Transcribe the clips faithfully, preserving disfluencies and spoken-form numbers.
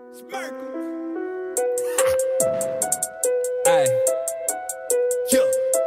Ay. Yo.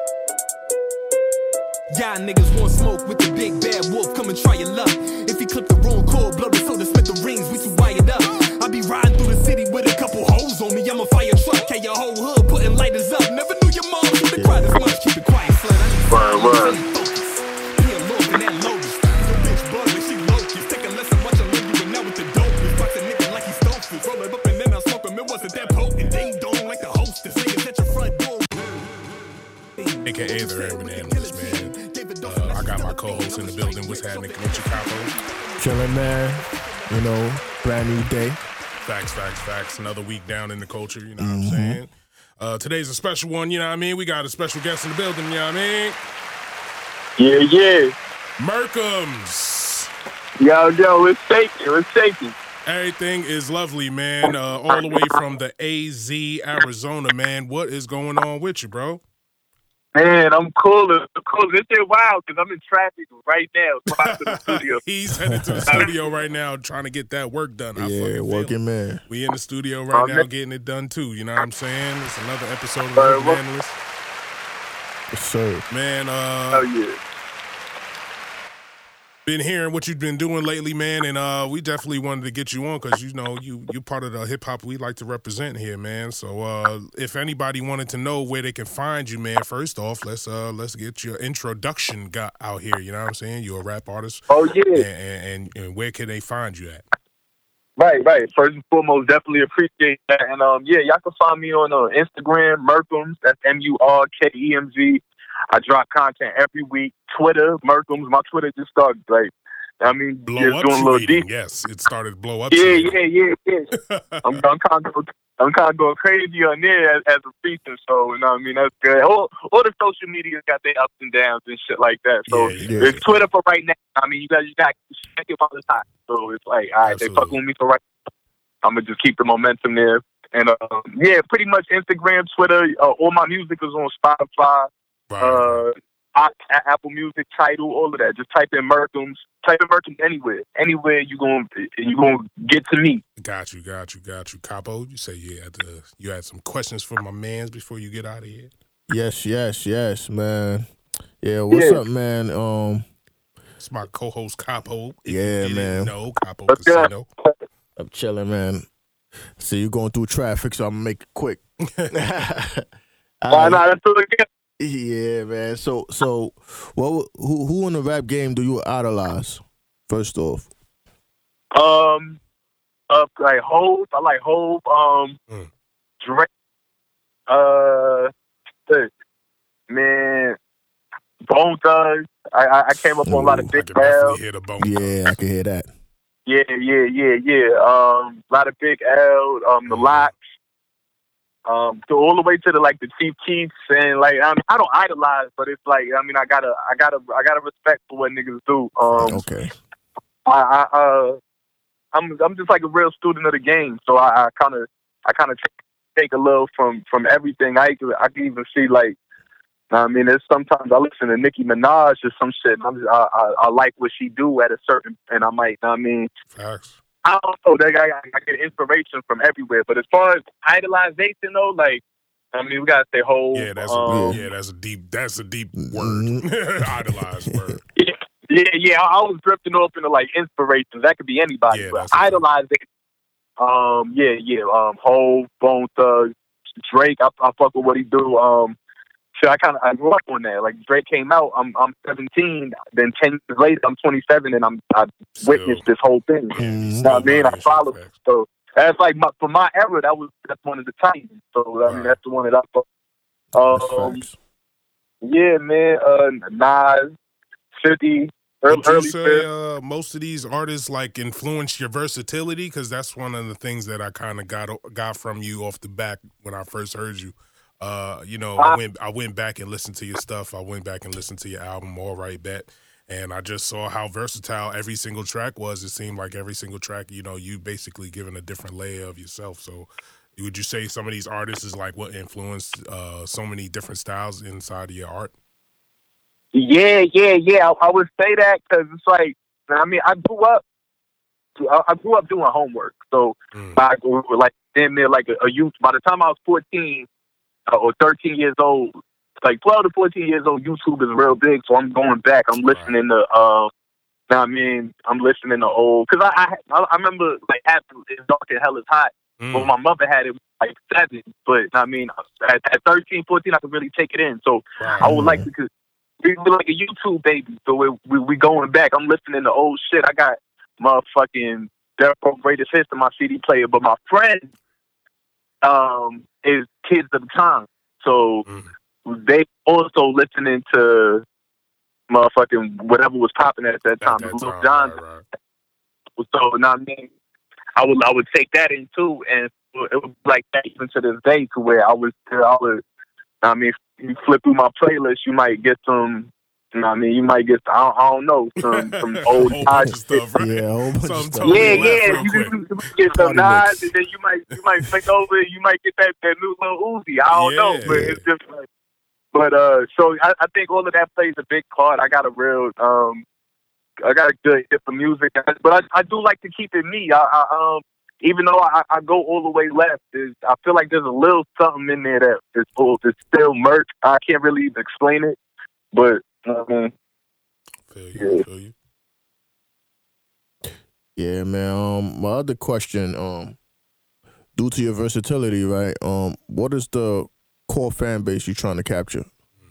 Y'all niggas want smoke with the big bad wolf, come and try your luck. If he clip the wrong cord, blow the soda, split the rings, we too wired up. I be riding through the city with a couple hoes on me, I'm a fire truck, hey your whole hood putting lighters up. Never knew your mom would have cried as much, keep it quiet, son. I need Word, word. He a loaf and that lotus. The bitch bug and she locust. Take a lesson, watch her learn you and now with the dope. We box a nigga like he's stoked. Roll it up and then I smoke him, it wasn't that potent. Ding dong like the hostess, niggas at your front door. A K A the Urban Analyst, man. Uh, I got my co-host in the building. What's happening with Chicago? Chilling, man. You know, brand new day. Facts, facts, facts. Another week down in the culture, you know Mm-hmm. what I'm saying? Uh, today's a special one, you know what I mean? We got a special guest in the building, you know what I mean? Yeah, yeah. Merkums. Yo, yo, it's shaking, it's shaking. Everything is lovely, man. Uh, all the way from the A Z, Arizona, man. What is going on with you, bro? Man, I'm cool. I'm cool. This shit wild because I'm in traffic right now. So I'm to the studio. He's headed to the studio right now trying to get that work done. I fucking Yeah, feel working it. man. We in the studio right Oh, now man. getting it done too, you know what I'm saying? It's another episode of Uh, Urban what- Analyst. Yes, sir. Man, uh... Oh, yeah. been hearing what you've been doing lately, man, and uh, we definitely wanted to get you on because you know you you part of the hip hop we like to represent here, man. So uh, if anybody wanted to know where they can find you, man, first off, let's uh let's get your introduction got out here. You know what I'm saying? You're a rap artist. Oh, And, yeah. and, and where can they find you at? Right, right. First and foremost, definitely appreciate that. And, um, yeah, y'all can find me on uh, Instagram, Merkums. That's M U R K E M Z. I drop content every week. Twitter, Merkums. My Twitter just started, like, I mean, Blow just up doing a little tweeting. deep. Yes, it started blow up. Yeah, tweeting. yeah, yeah, yeah. I'm, I'm kind of, I'm kind of going crazy on there as, as a feature. So, you know what I mean? That's good. All, all the social media got their ups and downs and shit like that. So, Yeah, yeah. it's Twitter for right now. I mean, you guys, you got to check it all the time. So, it's like, all right, they Absolutely. fucking with me for right now. I'm going to just keep the momentum there. And, um, yeah, pretty much Instagram, Twitter. Uh, all my music is on Spotify, Right. uh, I- A- Apple Music, Tidal, all of that. Just type in Merkums. Type in Merkums anywhere. Anywhere you going you gonna get to me. Got you, got you, got you. Capo, you say you had to, you had some questions for my mans before you get out of here. Yes, yes, yes, man. Yeah, what's Yeah. up, man? Um, It's my co-host Capo. If Yeah, you man. didn't know, Capo What's up? Casino. I'm chilling, man. See you going through traffic, so I'm gonna make it quick. Why Alright. not? That's all again. Yeah, man. So, so, what? Who, who in the rap game do you idolize? First off, Um, uh, like Hove. I like Hove. Um, Mm. Drake. Uh, shit. man, Bone Thugs. I, I I came up on a lot of Ooh, I big can definitely L. hear the bone. yeah, I can hear that. Yeah, yeah, yeah, yeah. Um, a lot of big L. Um, the Mhm. Locks. Um, so all the way to the like the Chief Keefs and like I mean I don't idolize, but it's like I mean I gotta I gotta I gotta respect for what niggas do. Um, Okay. I, I uh, I'm I'm just like a real student of the game, so I kind of I kind of take a little from from everything. I can- I can even see like I mean, there's sometimes I listen to Nicki Minaj or some shit, and I'm just, I, I I like what she do at a certain, and I might I mean Facts. I don't know, that guy I, I get inspiration from everywhere. But as far as idolization though, like I mean we gotta say whole Yeah, that's um, a, yeah, that's a deep, that's a deep word. Mhm. Idolized word. Yeah, yeah, yeah. I, I was drifting off into like inspirations. That could be anybody, Yeah, but that's a- idolizing. Um, yeah, yeah. Um, Hove, Bone Thugs, Drake. I, I fuck with what he do. Um, so I kind of I grew up on that. Like Drake came out. I'm I'm seventeen. Then ten years later, I'm twenty-seven, and I'm I Still. witnessed this whole thing. Mhm. You know Still what I mean? I buying shit, followed. facts. So that's like my, for my era. That was that's one of the Titans. So I mean, Right. that's the one that I fuck. That's Um, facts. yeah, man. Uh, Nas, fifty. Early, Would you early say fifth. uh, most of these artists like influence your versatility? Because that's one of the things that I kind of got got from you off the back when I first heard you. Uh, you know, I Uh, went I went back and listened to your stuff. I went back and listened to your album, All Right Bet, and I just saw how versatile every single track was. It seemed like every single track, you know, you basically given a different layer of yourself. So, would you say some of these artists is like what influenced uh, so many different styles inside of your art? Yeah, yeah, yeah. I, I would say that because it's like, I mean, I grew up I, I grew up doing homework, so Mm. I grew up like damn near like a, a youth. By the time I was fourteen uh, or thirteen years old, like twelve to fourteen years old, YouTube is real big. So I'm going back. I'm listening to. Uh, know what I mean, I'm listening to old because I, I I remember like having It's Dark and Hell is Hot. Mm. Well, my mother had it like seven, but I mean, at, at thirteen, fourteen, I could really take it in. So Right. I would like to, because we were like a YouTube baby. So we, we we going back. I'm listening to old shit. I got motherfucking Death Row Greatest Hits in my C D player, but my friend um is Kids of the Time. So Mm. they also listening to motherfucking whatever was popping at that time. At that Lil time, Jon. right, right. So, you know what I mean? I would I would take that in too, and it was like that even to this day, to where I was I would. I mean, if you flip through my playlist, you might get some. You know what I mean? You might get I don't, I don't know some some old A whole bunch of Nas stuff, right? Yeah, a whole bunch of Something stuff. totally Yeah, left yeah. real You, quick. you, you get some Party mix. Nas, and then you might you might think over. You might get that that new little Uzi. I don't know, Yeah. but it's just like. But uh, so I, I think all of that plays a big part. I got a real um, I got a good hit for music, but I, I do like to keep it me. I, I um, even though I, I go all the way left, there's, I feel like there's a little something in there that is full, it's still merch. I can't really even explain it, but um, Feel you, Yeah. feel you. Yeah, man. Um, my other question, um, due to your versatility, right? Um, what is the core fan base you're trying to capture?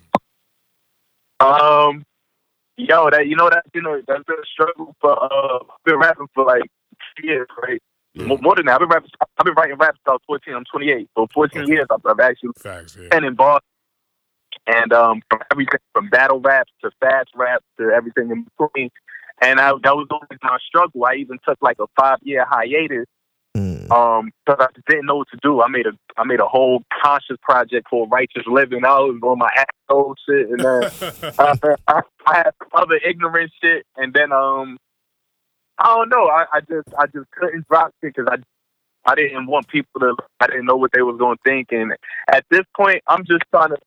um, yo, that you know that you know that's been a struggle for. Uh, I've been rapping for like years, right? Yeah. More, more than that, I've been rapping. I've been writing raps since I was fourteen. I'm twenty-eight, so fourteen Okay. years I've, I've actually Facts, yeah. been in bars. And um, from everything from battle raps to fast raps to everything in between. And I, that was always my struggle. I even took like a five year hiatus Mm. um, because I just didn't know what to do. I made a I made a whole conscious project called Righteous Living. I was on my asshole shit, and then uh, I, I had some other ignorant shit. And then um, I don't know. I, I just I just couldn't drop it because I I didn't want people to. I didn't know what they was going to think. And at this point, I'm just trying to.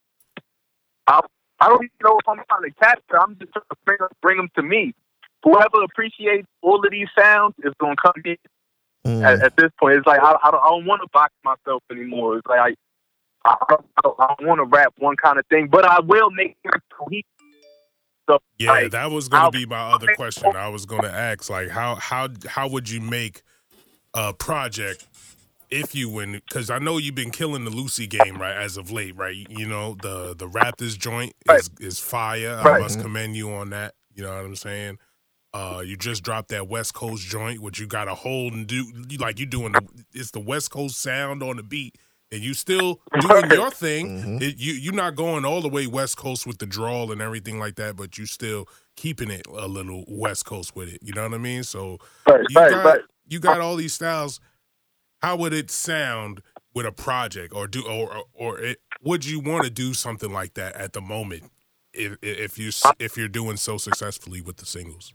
I, I don't even know if I'm trying to capture. I'm just trying to bring, bring them to me. Whoever appreciates all of these sounds is going to come in. Mm. At, at this point, it's like I, I don't, I don't want to box myself anymore. It's like I, I don't, I don't, I don't want to rap one kind of thing, but I will make it cohesive. So, Yeah, like, that was going I'll- to be my other question. I was going to ask, like, how how how would you make a project if you win? Because I know you've been killing the Lucy game, right, as of late, right? You know, the the Raptors joint is is fire. I Right. must commend you on that. You know what I'm saying? Uh, you just dropped that West Coast joint, which you got to hold and do. You, like you doing the, it's the West Coast sound on the beat, and you still doing your thing. Mhm. It, you you're not going all the way West Coast with the drawl and everything like that, but you still keeping it a little West Coast with it. You know what I mean? So Right, you right, got right. you got all these styles. How would it sound with a project, or do or or it, would you want to do something like that at the moment if if you if you're doing so successfully with the singles?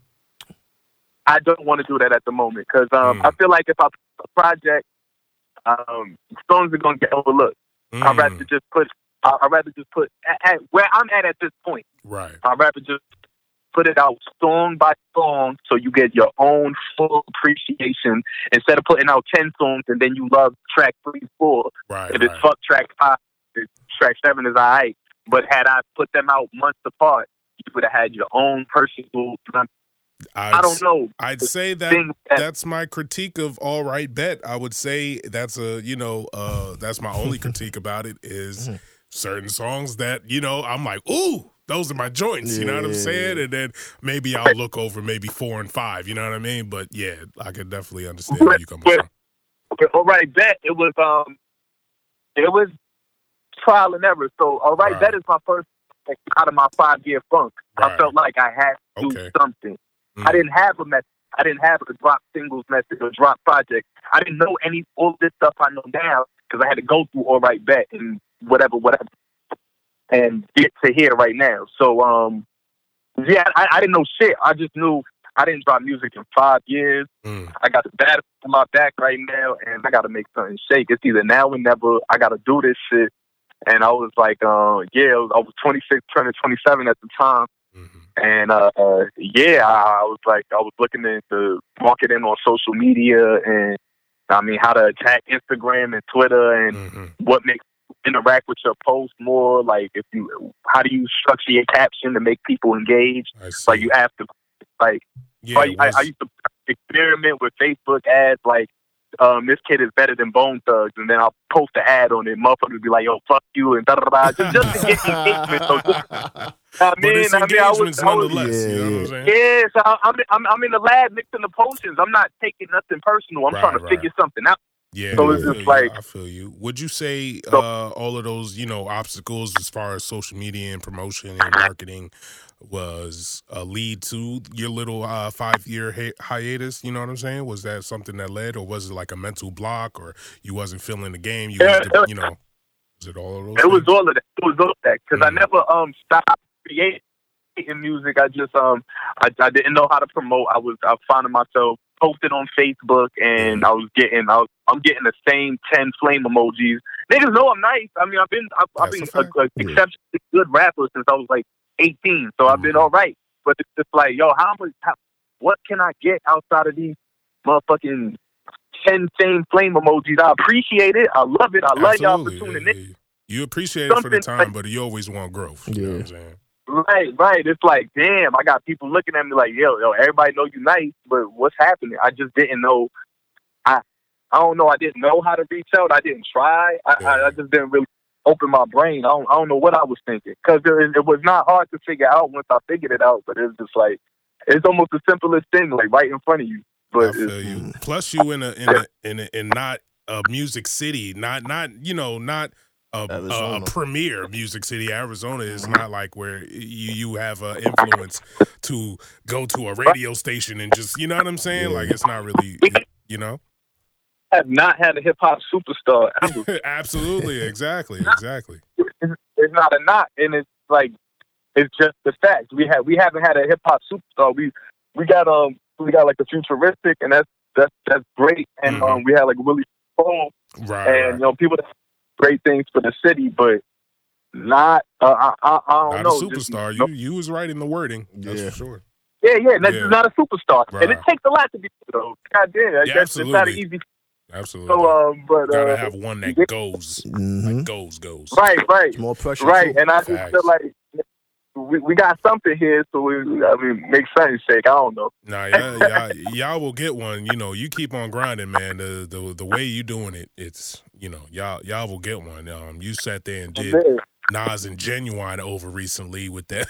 I don't want to do that at the moment because um, Mm. I feel like if I put a project, um, songs are gonna get overlooked. I'd Mm, rather just put. I- I'd rather just put at, at where I'm at at this point. right. I'd rather just put it out song by song so you get your own full appreciation instead of putting out ten songs and then you love track three, four. Right. If it's right. fuck track five, if track seven is alright. But had I put them out months apart, you would have had your own personal. I'd, I don't know. I'd say that thing that- that's my critique of All Right Bet. I would say that's a you know uh, that's my only critique about it is certain songs that you know I'm like, ooh, those are my joints. You know what I'm Yeah. saying? And then maybe I'll look over maybe four and five. You know what I mean? But yeah, I can definitely understand where you come But- from. Okay, all right, bet it was um, it was trial and error. So all right, Right. that is my first like, out of my five year funk. I Right. felt like I had to Okay. do something. Mm. I didn't have a method. I didn't have a drop singles method or drop project. I didn't know any all this stuff I know now because I had to go through all right bet and whatever, whatever, and get to here right now. So um, yeah, I, I didn't know shit. I just knew I didn't drop music in five years. Mm. I got the battle on my back right now, and I got to make something shake. It's either now or never. I got to do this shit. And I was like, uh, yeah, I was twenty-six, turning twenty-seven at the time. Mhm. And uh, uh, yeah, I, I was like, I was looking into marketing on social media, and I mean how to attack Instagram and Twitter, and mm-hmm. what makes you interact with your post more. Like, if you, how do you structure your caption to make people engage? Like, you have to, like, yeah, I, I, I used to experiment with Facebook ads, like. Um, this kid is better than Bone Thugs, and then I'll post an ad on it. Motherfuckers would be like, "Yo, fuck you," and da da da, just, just to get engagement. So just, I mean, but it's I mean, I was, I was nonetheless. yeah, you know what I'm saying? Yeah, so I'm, I'm, I'm in the lab mixing the potions. I'm not taking nothing personal. I'm Right, trying to right. figure something out. Yeah, so I it's feel just you. like, I feel you. Would you say so, uh, all of those, you know, obstacles as far as social media and promotion and marketing was a lead to your little uh, five-year hi- hiatus? You know what I'm saying? Was that something that led, or was it like a mental block, or you wasn't feeling the game? You, yeah, was, you know, was it all of those? It things? was all of that. It was all of that because mm-hmm. I never um stopped creating music. I just um I, I didn't know how to promote. I was I was finding myself posted on Facebook, and I was getting I was, I'm getting the same ten flame emojis. Niggas know I'm nice. I mean, I've been I've, I've been a, a exceptionally good rapper since I was like eighteen, so I've been all right. But it's just like, yo, how much? How, what can I get outside of these motherfucking ten same flame emojis? I appreciate it. I love it. I love y'all for tuning in. You appreciate it for the time, but you always want growth. You yeah. know what I'm saying? Right, right. It's like, damn, I got people looking at me like, yo, yo, everybody know you nice, but what's happening? I just didn't know. I, I don't know. I didn't know how to reach out. I didn't try. I, yeah. I, I just didn't really open my brain. I don't, I don't know what I was thinking, because it, it was not hard to figure out once I figured it out. But it's just like, it's almost the simplest thing, like right in front of you. But I feel you. Plus, you in a in a in a, in not a music city, not not you know not. A, a, a premier music city. Arizona is not like where you, you have an influence to go to a radio station and just, you know what I'm saying? Yeah. Like, it's not really, you know? I have not had a hip-hop superstar. Absolutely, exactly, exactly. It's not a knock, and it's like, it's just the fact. We have we haven't had a hip-hop superstar. We we got um we got like the Futuristic, and that's that's that's great. And mm-hmm. um we had like Willie Stone, right, and right. you know, people that great things for the city, but not. Uh, I, I, I don't not know. a superstar. Just, you you was right in the wording. That's yeah. for sure. Yeah, yeah. That's yeah. not a superstar, right. and it takes a lot to be though. God damn, yeah, that's, absolutely. It's not an easy. Absolutely. So, um, but gotta uh, have one that yeah. goes, mm-hmm. like goes, goes. Right, right. It's more pressure, right. too. And I just Facts. feel like we, we got something here, so we, I mean, make sense, shake. I don't know. Nah, y'all, y'all, y'all will get one. You know, you keep on grinding, man. The the the way you doing it, it's you know, y'all y'all will get one. Um, you sat there and did Nas and Genuine over recently with that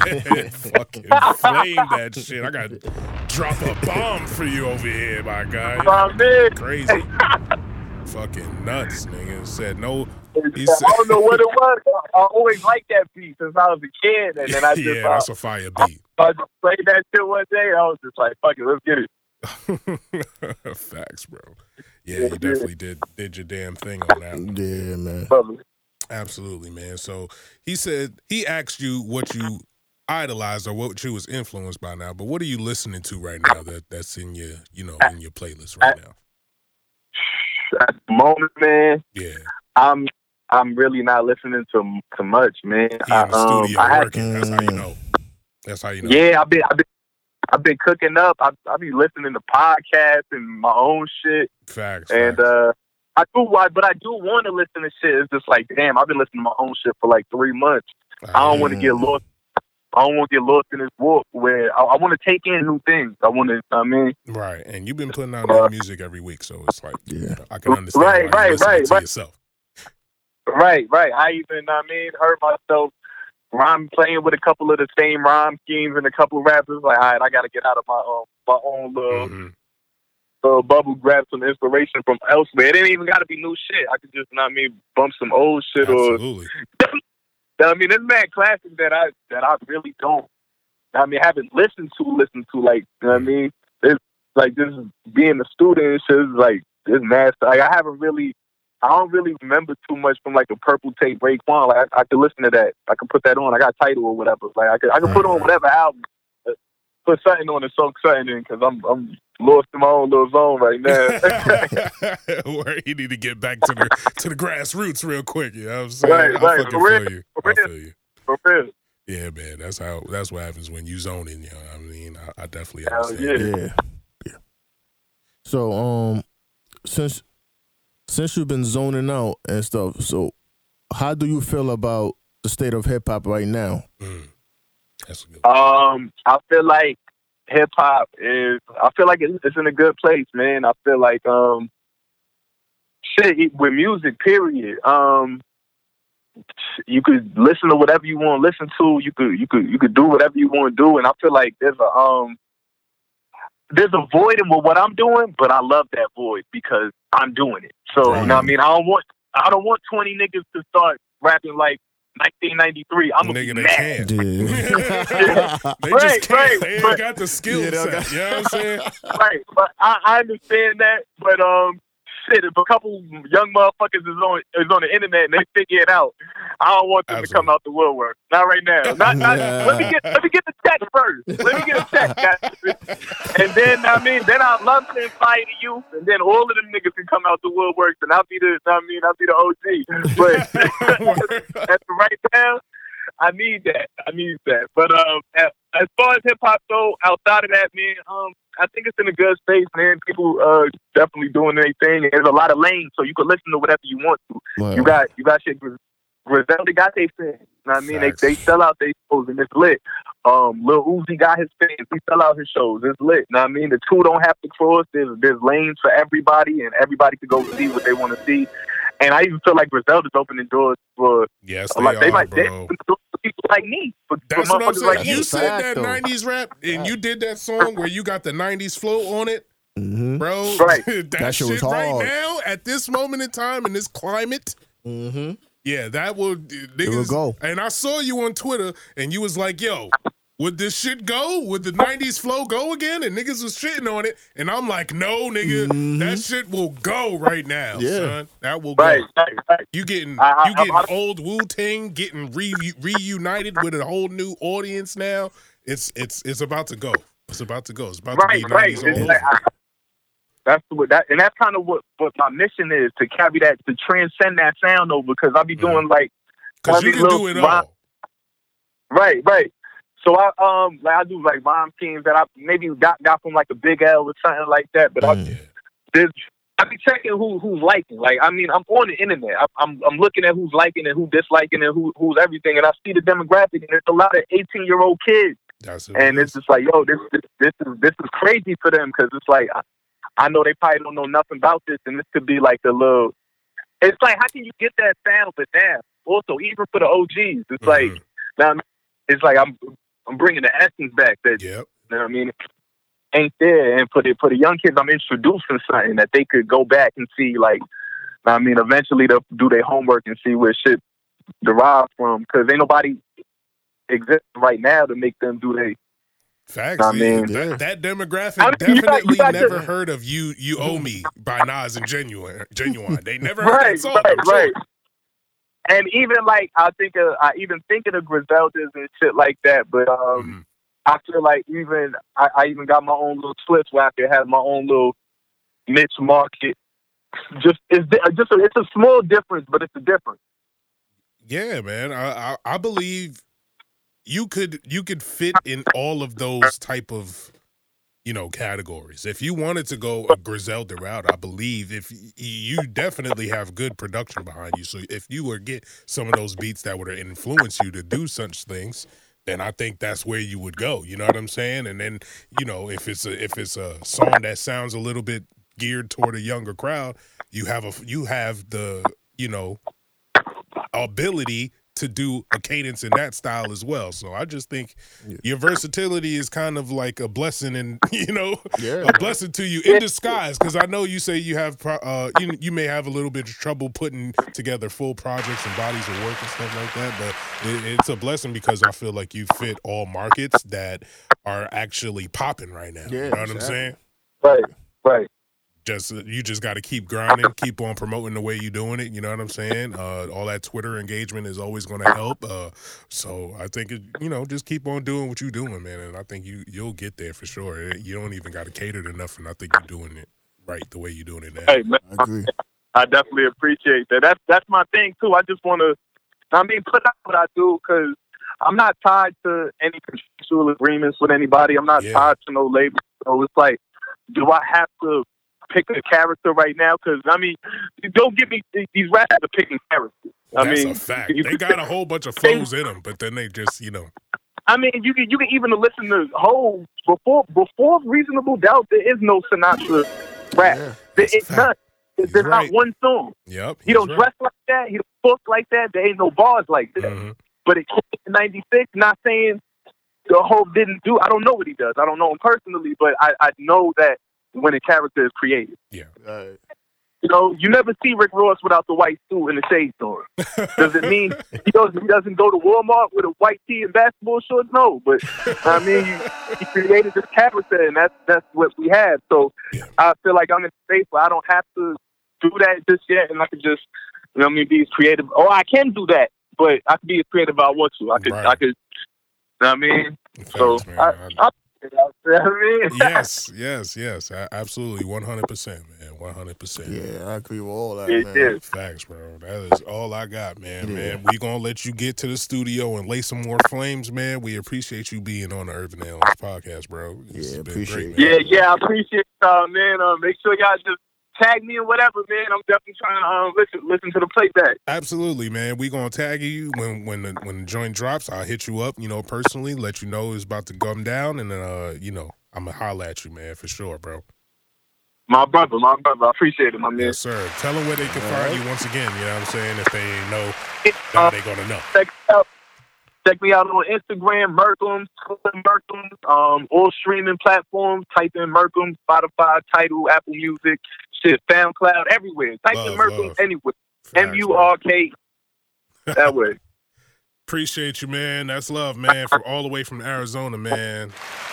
fucking flame that shit. I got to drop a bomb for you over here, my guy. Oh, crazy, fucking nuts, nigga. Said no. He said, I don't know what it was. I always liked that beat since I was a kid, and then I just yeah, that's uh, a fire beat. I, I just played that shit one day, and I was just like, "Fuck it, let's get it." Facts, bro. Yeah, you definitely did did your damn thing on that one. Yeah, man. Probably. Absolutely, man. So he said he asked you what you idolized or what you was influenced by now, but what are you listening to right now that, that's in your you know in your playlist right now? At the moment, man. Yeah. I'm I'm really not listening to to much, man. He in I, the um, studio I working. Had, that's how you know. That's how you know. Yeah, I've been I've been I've been cooking up. I I be listening to podcasts and my own shit. Facts. And facts. uh, I do, but I do want to listen to shit. It's just like, damn, I've been listening to my own shit for like three months. I don't want to get lost. I don't want to get lost in this walk where I, I want to take in new things. I want to, I mean. Right, and you've been putting out new uh, music every week, so it's like, yeah, you know, I can understand right, why you're right, listening right, to right. yourself. Right, right. I even, I mean, heard myself rhyme playing with a couple of the same rhyme schemes and a couple of rappers. Like, all right, I got to get out of my own, my own little, mm-hmm. little bubble, grab some inspiration from elsewhere. It ain't even got to be new shit. I could just, you know what I mean, bump some old shit. Absolutely. Or, I mean, this mad classic that I that I really don't. I mean, haven't listened to, listened to, like, you know what I mean? It's like, this being a student and shit is like, it's nasty. Like, I haven't really, I don't really remember too much from, like, a Purple Tape Raekwon. Like, I, I could listen to that. I could put that on. I got Tidal or whatever. Like, I could, I could put on whatever album, put something on and soak something in, because I'm, I'm lost in my own little zone right now. Where you need to get back to the to the grassroots real quick. You know what I'm saying? Right, I right. fucking For real, feel you. for I real. feel you. For real. Yeah, man. That's how. That's what happens when you zoning. You know, I mean, I, I definitely Hell understand. yeah. Yeah, yeah. So, um, since since you've been zoning out and stuff, so how do you feel about the state of hip hop right now? Mm. That's a good. Um, I feel like hip hop is. I feel like it's, it's in a good place, man. I feel like um, shit with music. Period. Um, you could listen to whatever you want to listen to. You could you could you could do whatever you want to do, and I feel like there's a um, there's a void in what I'm doing, but I love that void because I'm doing it. So you know what I mean. I don't want I don't want twenty niggas to start rapping like nineteen ninety-three. I'm a Nigga, they mad. can't. Yeah. They Right, just can't. right, They ain't but- got the skill Yeah, they set. don't You know what I'm saying? Right, but I, I understand that. But um, shit, if a couple young motherfuckers is on is on the internet and they figure it out, I don't want them to Absolutely. come out the woodwork. Not right now. Not, not Yeah. let me get let me get the check first. Let me get a check, guys. And then I mean, then I'd love to inspire the youth, and then all of them niggas can come out the woodwork, and I'll be the I mean I'll be the O G. But at the right time, I need that. I need that. But um, as, as far as hip hop though, outside of that, man, um, I think it's in a good space, man. People uh definitely doing their thing, and there's a lot of lanes, so you can listen to whatever you want to. Wow. You got you got shit. Griselda got their fans. You know what I mean? They Facts. they sell out their shows and it's lit. Um, Lil Uzi got his fans. He sell out his shows. It's lit. You know what I mean? The two don't have to cross. There's there's lanes for everybody, and everybody can go see what they want to see. And I even feel like Griselda's opening doors for Yes, a they lot. They are, might they bro. open doors for people like me. For, That's for what I'm motherfuckers saying. like You me. That's a said fact, that though. nineties rap, and you did that song where you got the nineties flow on it, Mm-hmm. bro. Right. that, That shit shit was right hard. now, at this moment in time, in this climate, Mm-hmm. yeah, that would niggas. will go. And I saw you on Twitter, and you was like, "Yo, would this shit go? Would the nineties flow go again?" And niggas was shitting on it, and I'm like, "No, nigga, Mhm. that shit will go right now, Yeah. son. That will Right, go. right, right. You getting I- I- you getting I- old Wu Tang getting re- reunited with a whole new audience now. It's it's it's about to go. It's about to go. It's about Right, to be right. nineties all It's over. like, I, that's what that, and that's kind of what, what my mission is, to carry that, to transcend that sound over, because I be doing like Because you every can little do it rhyme- all. Right, right. So I um like I do like rhyme schemes that I maybe got got from like a Big L or something like that. But I Mm. there's I be checking who who's liking. Like I mean I'm on the internet. I, I'm I'm looking at who's liking and who disliking and who who's everything. And I see the demographic, and it's a lot of eighteen year old kids. That's it. And it's just like, yo, this this, this is this is crazy for them, because it's like I, I know they probably don't know nothing about this, and this could be like a little. It's like, how can you get that sound but now? Also, even for the O Gs, it's like Mhm. now it's like I'm I'm bringing the essence back that Yep. you know what I mean ain't there, and for the for the young kids, I'm introducing something that they could go back and see. Like, I mean, eventually they'll do their homework and see where shit derived from, because ain't nobody exists right now to make them do they. Facts. I mean- that, that demographic I mean, you got- definitely you got never to- heard of you. You owe me by Nas and Genuine. Genuine. They never heard Right, that song. right, I'm sure. right. And even like I think of, I even think of the Griseldas and shit like that, but um, Mhm. I feel like even I, I even got my own little splits where I can have my own little niche market. Just it's di- just a, it's a small difference, but it's a difference. Yeah, man. I, I I believe you could you could fit in all of those type of, you know, categories. If you wanted to go a Griselda route, I believe if you definitely have good production behind you. So if you were get some of those beats that would influence you to do such things, then I think that's where you would go. You know what I'm saying? And then, you know, if it's a if it's a song that sounds a little bit geared toward a younger crowd, you have a you have the, you know, ability to do a cadence in that style as well. So I just think Yeah. your versatility is kind of like a blessing, and you know, Yeah. a blessing to you in disguise. Because I know you say you have, pro- uh, you you may have a little bit of trouble putting together full projects and bodies of work and stuff like that, but it, it's a blessing because I feel like you fit all markets that are actually popping right now. Yeah, you know what I'm exactly. saying? Right, right. Just you just got to keep grinding, keep on promoting the way you're doing it. You know what I'm saying? Uh, all that Twitter engagement is always going to help. Uh, so I think it, you know, just keep on doing what you're doing, man. And I think you you'll get there for sure. You don't even got to cater to nothing. I think you're doing it right the way you're doing it now. Hey man, I agree. I definitely appreciate that. That's that's my thing too. I just want to, I mean, put out what I do, because I'm not tied to any contractual agreements with anybody. I'm not Yeah. tied to no label. So it's like, do I have to pick a character right now? Because I mean, don't give me these rappers are picking characters. I That's mean, a fact. you- They got a whole bunch of flows in them, but then they just, you know. I mean, you can you can even listen to whole before before Reasonable Doubt. There is no Sinatra rap. Yeah, There that's a is fact. none. He's There's right. not one song. Yep. He he's don't right. dress like that. He don't book like that. There ain't no bars like that. Mhm. But it came in ninety-six. Not saying the whole didn't do. I don't know what he does. I don't know him personally, but I, I know that when a character is created, Yeah. Right. you know, you never see Rick Ross without the white suit and the shade store. Does it mean he doesn't, he doesn't go to Walmart with a white tee and basketball shorts? No, but I mean, he, he created this character, and that's that's what we have. So Yeah. I feel like I'm in a space where I don't have to do that just yet, and I can just, you know, what I mean, be as creative. Oh, I can do that, but I can be as creative as I want to. I could, Right. I could. You know what I mean? So Facts, man. I, I- I, you know what I mean? yes, yes, yes. A- Absolutely. one hundred percent, man. one hundred percent. Yeah, I agree with all that, It man. is. Facts, bro. That is all I got, man. Yeah. Man, we gonna let you get to the studio and lay some more flames, man. We appreciate you being on the Urban Analyst podcast, bro. This Yeah, has been appreciate great, Yeah, man. yeah, I appreciate y'all, man. Uh, make sure y'all just tag me and whatever, man. I'm definitely trying to um, listen listen to the playback. Absolutely, man. We gonna tag you when when the when the joint drops. I'll hit you up, you know, personally, let you know it's about to come down, and then uh, you know, I'm gonna holler at you, man, for sure, bro. My brother, my brother. I appreciate it, my man. Yes, sir. Tell them where they can find you once again. You know what I'm saying? If they ain't know, Uh, now they gonna know. check, out, check me out on Instagram, Merkums, Merkums, um, all streaming platforms. Type in Merkums, Spotify, Tidal, Apple Music, shit, SoundCloud, everywhere. Type Love, in Merkums love. anywhere. Facts, M U R K. That way. Appreciate you, man. That's love, man. From all the way from Arizona, man.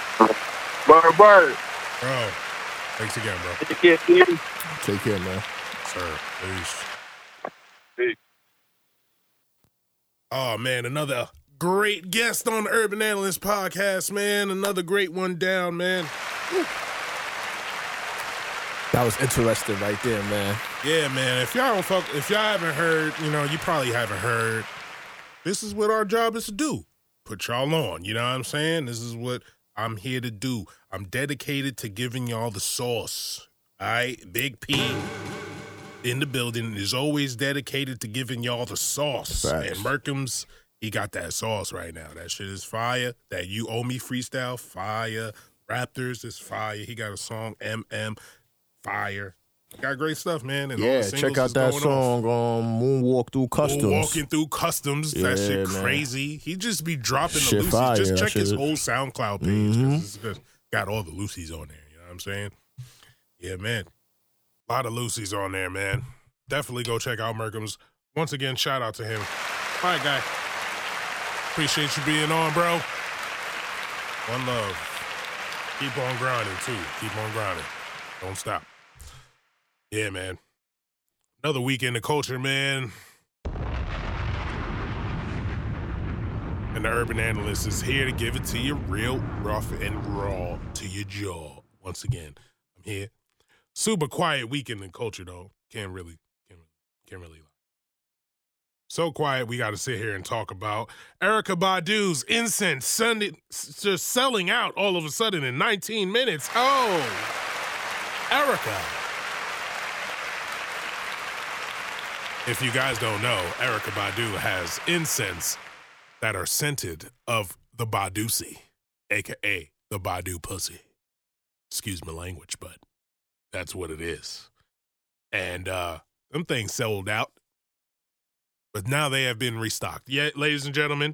Word, word. Bro, thanks again, bro. Take care, Steve. Take care, man. Sir, peace. Peace. Oh, man, another great guest on the Urban Analyst podcast, man. Another great one down, man. That was interesting right there, man. Yeah, man. If y'all don't fuck, if y'all haven't heard, you know, you probably haven't heard. This is what our job is to do. Put y'all on. You know what I'm saying? This is what I'm here to do. I'm dedicated to giving y'all the sauce. All right, Big P in the building is always dedicated to giving y'all the sauce. Facts. And Merkums, he got that sauce right now. That shit is fire. That You Owe Me freestyle, fire. Raptors is fire. He got a song, M M, fire. Got great stuff, man. And all Yeah, the singles check out is that going song, um, Moonwalk Through Customs. Walking through customs, that Yeah, shit man. crazy. He just be dropping Shit the Lucy's. fire, Just that check his shit. whole SoundCloud page. 'cause Mhm. it's just got all the Lucy's on there. You know what I'm saying? Yeah, man. A lot of Lucy's on there, man. Definitely go check out Merkums. Once again, shout out to him. All right, guy. Appreciate you being on, bro. One love. Keep on grinding, too. Keep on grinding. Don't stop. Yeah, man. Another week in the culture, man. And the Urban Analyst is here to give it to you real rough and raw to your jaw. Once again, I'm here. Super quiet week in the culture, though. Can't really, can't really, can't really lie. So quiet, we got to sit here and talk about Erykah Badu's Incense Sunday, just selling out all of a sudden in nineteen minutes. Oh, Erykah. If you guys don't know, Erykah Badu has incense that are scented of the Badusi, a k a the Badu pussy. Excuse my language, but that's what it is. And uh, them things sold out. But now they have been restocked. Yeah, ladies and gentlemen,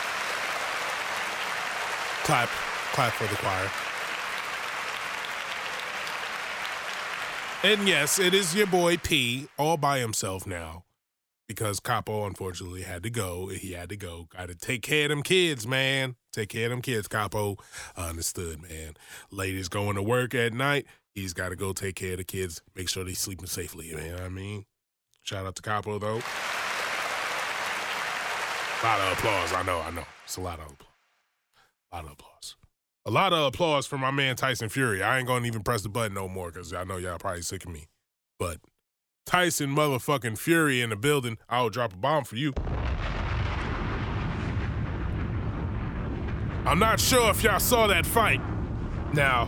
clap, clap for the choir. And yes, it is your boy P, all by himself now, because Capo unfortunately had to go. He had to go. Got to take care of them kids, man. Take care of them kids, Capo. Understood, man. Ladies going to work at night, he's got to go take care of the kids, make sure they're sleeping safely, man. You know what I mean? Shout out to Capo, though. A lot of applause. I know, I know. It's a lot of applause. A lot of applause. A lot of applause for my man Tyson Fury. I ain't gonna even press the button no more because I know y'all probably sick of me. But Tyson motherfucking Fury in the building. I'll drop a bomb for you. I'm not sure if y'all saw that fight. Now,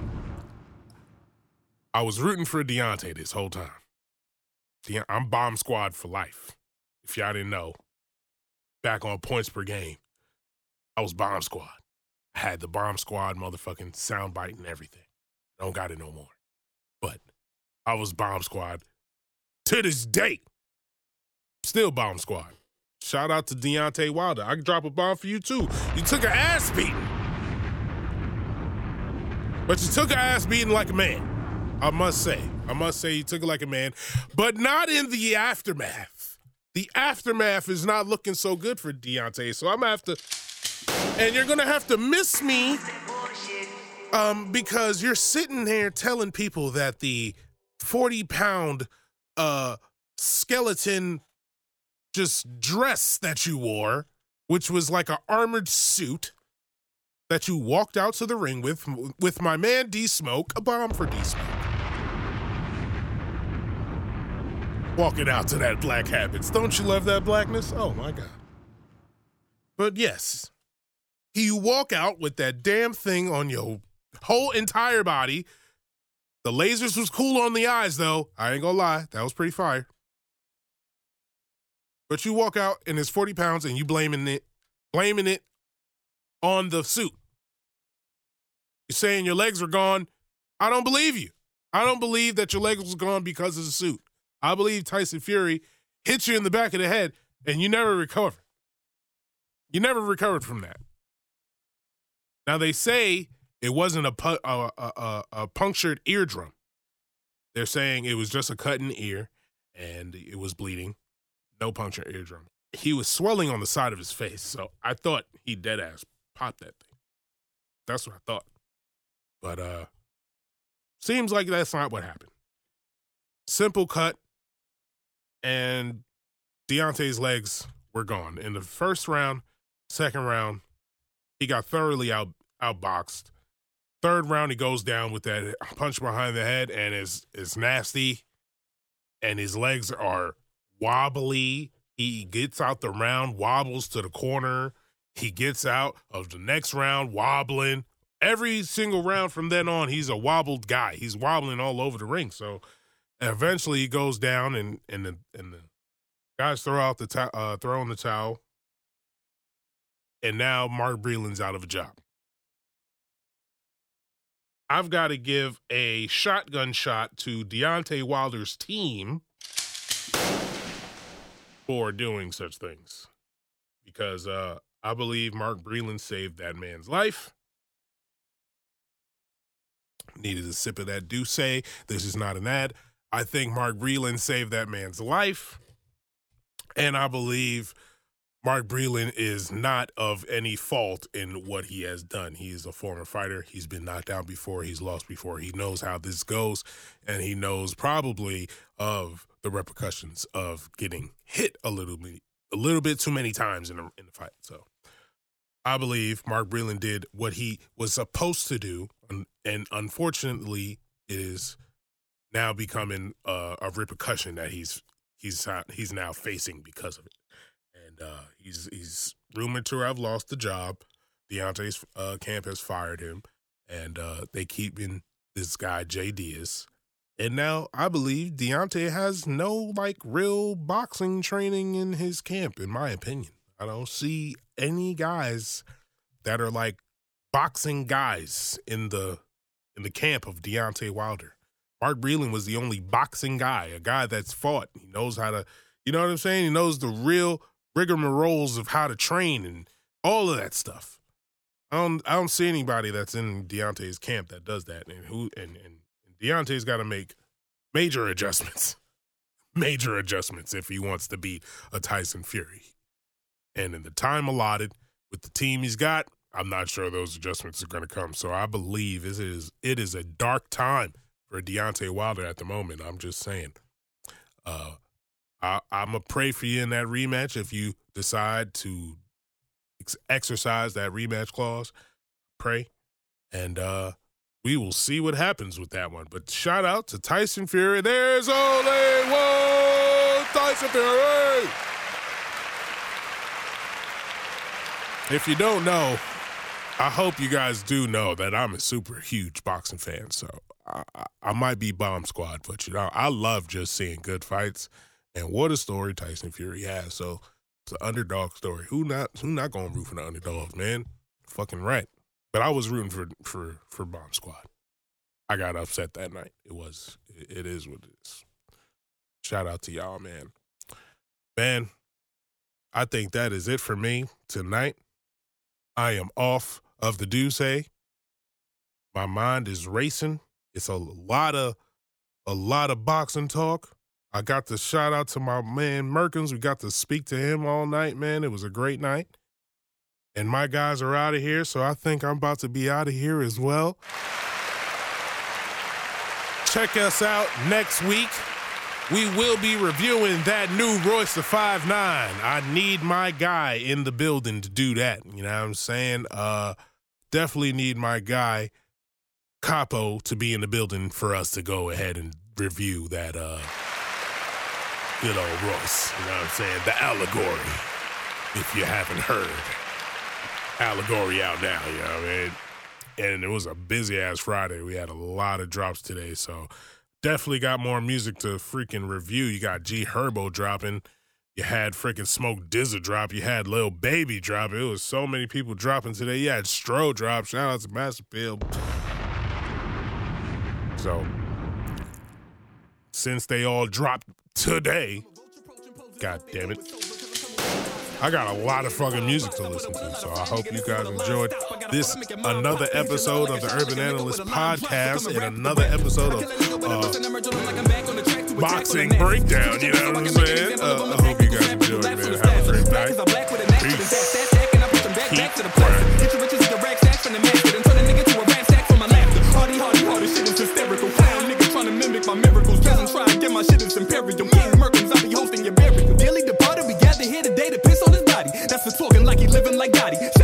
I was rooting for Deontay this whole time. De- I'm Bomb Squad for life. If y'all didn't know, back on points per game, I was Bomb Squad. I had the Bomb Squad motherfucking soundbite and everything. I don't got it no more. But I was Bomb Squad to this day. Still Bomb Squad. Shout out to Deontay Wilder. I can drop a bomb for you too. You took an ass beating. But you took an ass beating like a man. I must say. I must say you took it like a man. But not in the aftermath. The aftermath is not looking so good for Deontay. So I'm going to have to... And you're going to have to miss me um, because you're sitting there telling people that the forty-pound uh, skeleton just dress that you wore, which was like an armored suit that you walked out to the ring with, with my man D-Smoke, a bomb for D-Smoke. Walking out to that Black Habits. Don't you love that blackness? Oh, my God. But yes, you walk out with that damn thing on your whole entire body. The lasers was cool on the eyes, though. I ain't gonna lie. That was pretty fire. But you walk out and it's forty pounds and you blaming it, blaming it on the suit. You're saying your legs are gone. I don't believe you. I don't believe that your legs was gone because of the suit. I believe Tyson Fury hit you in the back of the head and you never recovered. You never recovered from that. Now, they say it wasn't a, pu- a, a, a, a punctured eardrum. They're saying it was just a cut in the ear and it was bleeding. No punctured eardrum. He was swelling on the side of his face, so I thought he dead ass popped that thing. That's what I thought. But uh, seems like that's not what happened. Simple cut, and Deontay's legs were gone. In the first round, second round, he got thoroughly out outboxed. Third round, he goes down with that punch behind the head, and is is nasty, and his legs are wobbly. He gets out the round, wobbles to the corner. He gets out of the next round, wobbling. Every single round from then on, he's a wobbled guy. He's wobbling all over the ring. So eventually, he goes down, and and the and the guys throw out the to- uh, throw in the towel. And now Mark Breland's out of a job. I've got to give a shotgun shot to Deontay Wilder's team for doing such things. Because uh, I believe Mark Breland saved that man's life. Needed a sip of that Douce. This is not an ad. I think Mark Breland saved that man's life. And I believe Mark Breland is not of any fault in what he has done. He is a former fighter. He's been knocked out before. He's lost before. He knows how this goes, and he knows probably of the repercussions of getting hit a little bit, a little bit too many times in, a, in the fight. So I believe Mark Breland did what he was supposed to do, and, and unfortunately, it is now becoming uh, a repercussion that he's he's he's now facing because of it. And uh, he's he's rumored to have lost the job. Deontay's uh, camp has fired him, and uh, they keeping this guy Jay Diaz. And now I believe Deontay has no like real boxing training in his camp. In my opinion, I don't see any guys that are like boxing guys in the in the camp of Deontay Wilder. Mark Breland was the only boxing guy, a guy that's fought. He knows how to, you know what I'm saying? He knows the real rigmaroles of how to train and all of that stuff. I don't I don't see anybody that's in Deontay's camp that does that. And who and, and Deontay's got to make major adjustments. Major adjustments if he wants to beat a Tyson Fury. And in the time allotted with the team he's got, I'm not sure those adjustments are going to come. So I believe it is it is a dark time for Deontay Wilder at the moment. I'm just saying. Uh I, I'm going to pray for you in that rematch if you decide to ex- exercise that rematch clause. Pray. And uh, we will see what happens with that one. But shout out to Tyson Fury. There's only one Tyson Fury. If you don't know, I hope you guys do know that I'm a super huge boxing fan, so I, I, I might be bomb squad, but you know, I love just seeing good fights. And what a story Tyson Fury has. So it's an underdog story. Who not who not gonna root for the underdogs, man? Fucking right. But I was rooting for for for Bomb Squad. I got upset that night. It was it, it is what it is. Shout out to y'all, man. Man, I think that is it for me tonight. I am off of the Duce. My mind is racing. It's a lot of a lot of boxing talk. I got to shout out to my man Merkins. We got to speak to him all night, man. It was a great night. And my guys are out of here, so I think I'm about to be out of here as well. Check us out next week. We will be reviewing that new Royce the five nine. I need my guy in the building to do that. You know what I'm saying? Uh, definitely need my guy, Capo, to be in the building for us to go ahead and review that uh, good old Royce. You know what I'm saying? The allegory, if you haven't heard. Allegory out now, you know what I mean? And it was a busy-ass Friday. We had a lot of drops today, so definitely got more music to freaking review. You got G Herbo dropping. You had freaking Smoke Dizza drop. You had Lil Baby drop. It was so many people dropping today. You had Stro drop. Shout out to Master Pill. So, since they all dropped today, God damn it, I got a lot of fucking music to listen to, so I hope you guys enjoyed this, another episode of the Urban Analyst Podcast and another episode of uh, Boxing Breakdown, you know what I'm saying? Uh, I hope you guys enjoyed, man. Have a great night. Peace. Keep grinding. Get your riches in your rack stacks from the master and turn a nigga to a rap stack for my laughter. Hardy, hardy, hardy, shit is hysterical. Clown niggas trying to mimic my miracles. Doesn't try and get my shit is imperial. King Merkins, I'll be hosting your burial. Dearly departed, we gather here today to piss on his body. That's for talking like he living like Gotti.